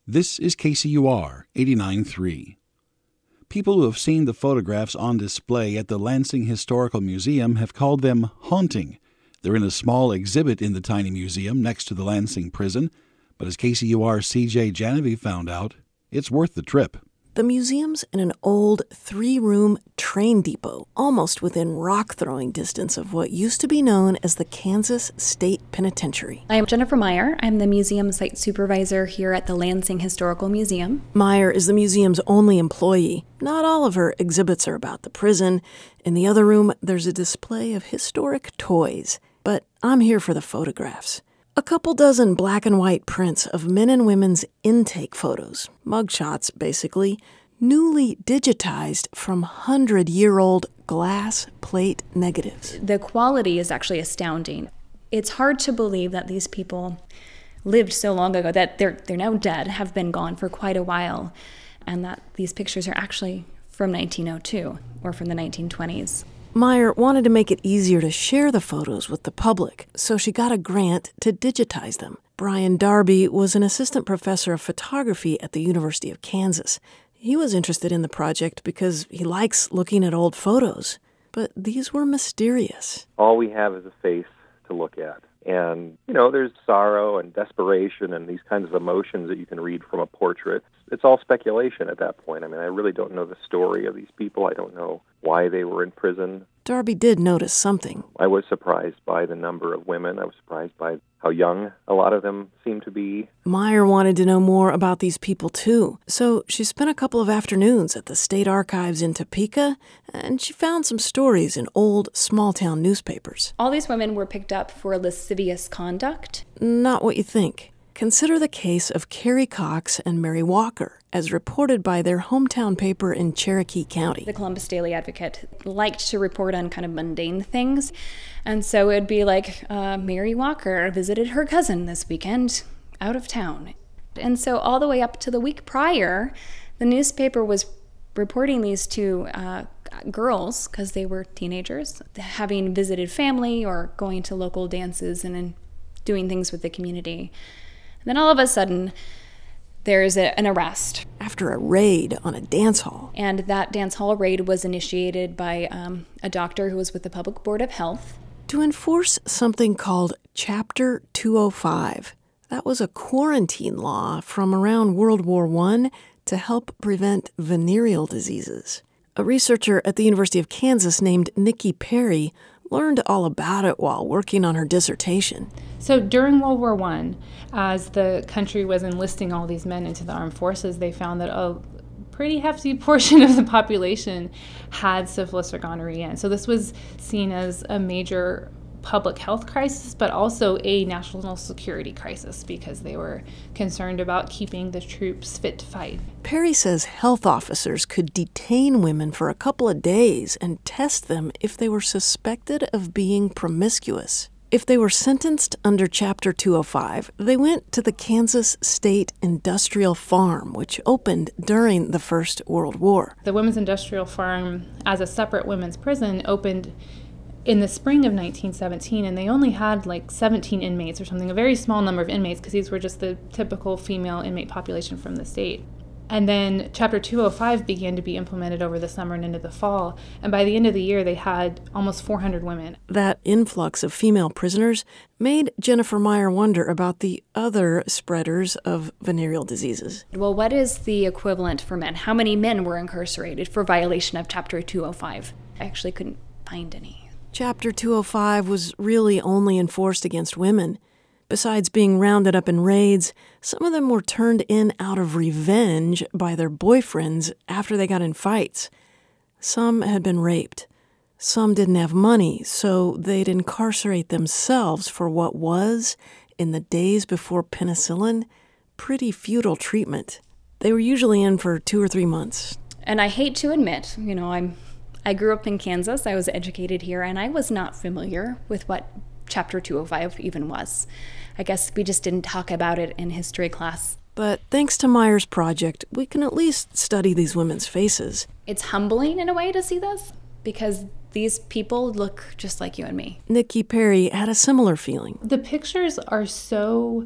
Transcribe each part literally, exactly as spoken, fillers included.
This is K C U R eighty-nine point three. People who have seen the photographs on display at the Lansing Historical Museum have called them haunting. They're in a small exhibit in the tiny museum next to the Lansing prison, but as K C U R's C J Genevieve found out, it's worth the trip. The museum's in an old three-room train depot, almost within rock-throwing distance of what used to be known as the Kansas State Penitentiary. I'm Jennifer Meyer. I'm the museum site supervisor here at the Lansing Historical Museum. Meyer is the museum's only employee. Not all of her exhibits are about the prison. In the other room, there's a display of historic toys. But I'm here for the photographs. A couple dozen black and white prints of men and women's intake photos, mugshots basically, newly digitized from hundred-year-old glass plate negatives. The quality is actually astounding. It's hard to believe that these people lived so long ago, that they're they're now dead, have been gone for quite a while, and that these pictures are actually from nineteen oh two or from the nineteen twenties. Meyer wanted to make it easier to share the photos with the public, so she got a grant to digitize them. Brian Darby was an assistant professor of photography at the University of Kansas. He was interested in the project because he likes looking at old photos, but these were mysterious. All we have is a face to look at. And, you know, there's sorrow and desperation and these kinds of emotions that you can read from a portrait. It's all speculation at that point. I mean, I really don't know the story of these people. I don't know why they were in prison. Darby did notice something. I was surprised by the number of women. I was surprised by how young a lot of them seemed to be. Meyer wanted to know more about these people, too. So she spent a couple of afternoons at the State Archives in Topeka, and she found some stories in old small-town newspapers. All these women were picked up for lascivious conduct. Not what you think. Consider the case of Carrie Cox and Mary Walker, as reported by their hometown paper in Cherokee County. The Columbus Daily Advocate liked to report on kind of mundane things, and so it would be like, uh, Mary Walker visited her cousin this weekend out of town. And so all the way up to the week prior, the newspaper was reporting these two uh, girls, because they were teenagers, having visited family or going to local dances and, and doing things with the community. Then all of a sudden, there's a, an arrest. After a raid on a dance hall. And that dance hall raid was initiated by um, a doctor who was with the Public Board of Health. To enforce something called Chapter two oh five. That was a quarantine law from around World War One to help prevent venereal diseases. A researcher at the University of Kansas named Nikki Perry learned all about it while working on her dissertation. So during World War One, as the country was enlisting all these men into the armed forces, they found that a pretty hefty portion of the population had syphilis or gonorrhea. And so this was seen as a major public health crisis, but also a national security crisis because they were concerned about keeping the troops fit to fight. Perry says health officers could detain women for a couple of days and test them if they were suspected of being promiscuous. If they were sentenced under Chapter two oh five, they went to the Kansas State Industrial Farm, which opened during the First World War. The Women's Industrial Farm, as a separate women's prison, opened in the spring of nineteen seventeen, and they only had like seventeen inmates or something, a very small number of inmates, because these were just the typical female inmate population from the state. And then Chapter two oh five began to be implemented over the summer and into the fall, and by the end of the year, they had almost four hundred women. That influx of female prisoners made Jennifer Meyer wonder about the other spreaders of venereal diseases. Well, what is the equivalent for men? How many men were incarcerated for violation of Chapter two oh five? I actually couldn't find any. Chapter two oh five was really only enforced against women. Besides being rounded up in raids, some of them were turned in out of revenge by their boyfriends after they got in fights. Some had been raped. Some didn't have money, so they'd incarcerate themselves for what was, in the days before penicillin, pretty futile treatment. They were usually in for two or three months. And I hate to admit, you know, I'm I grew up in Kansas, I was educated here, and I was not familiar with what Chapter two oh five even was. I guess we just didn't talk about it in history class. But thanks to Meyer's project, we can at least study these women's faces. It's humbling in a way to see this, because these people look just like you and me. Nikki Perry had a similar feeling. The pictures are so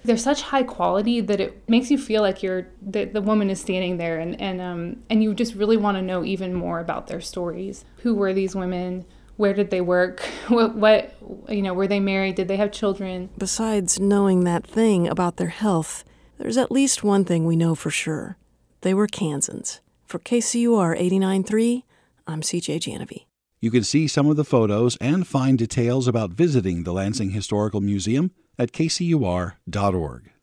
they're such high quality that it makes you feel like you're the, the woman is standing there, and and um and you just really want to know even more about their stories. Who were these women? Where did they work? What, what you know, were they married? Did they have children? Besides knowing that thing about their health, there's at least one thing we know for sure. They were Kansans. For K C U R eighty-nine point three, I'm C J Janovi. You can see some of the photos and find details about visiting the Lansing Historical Museum at K C U R dot org.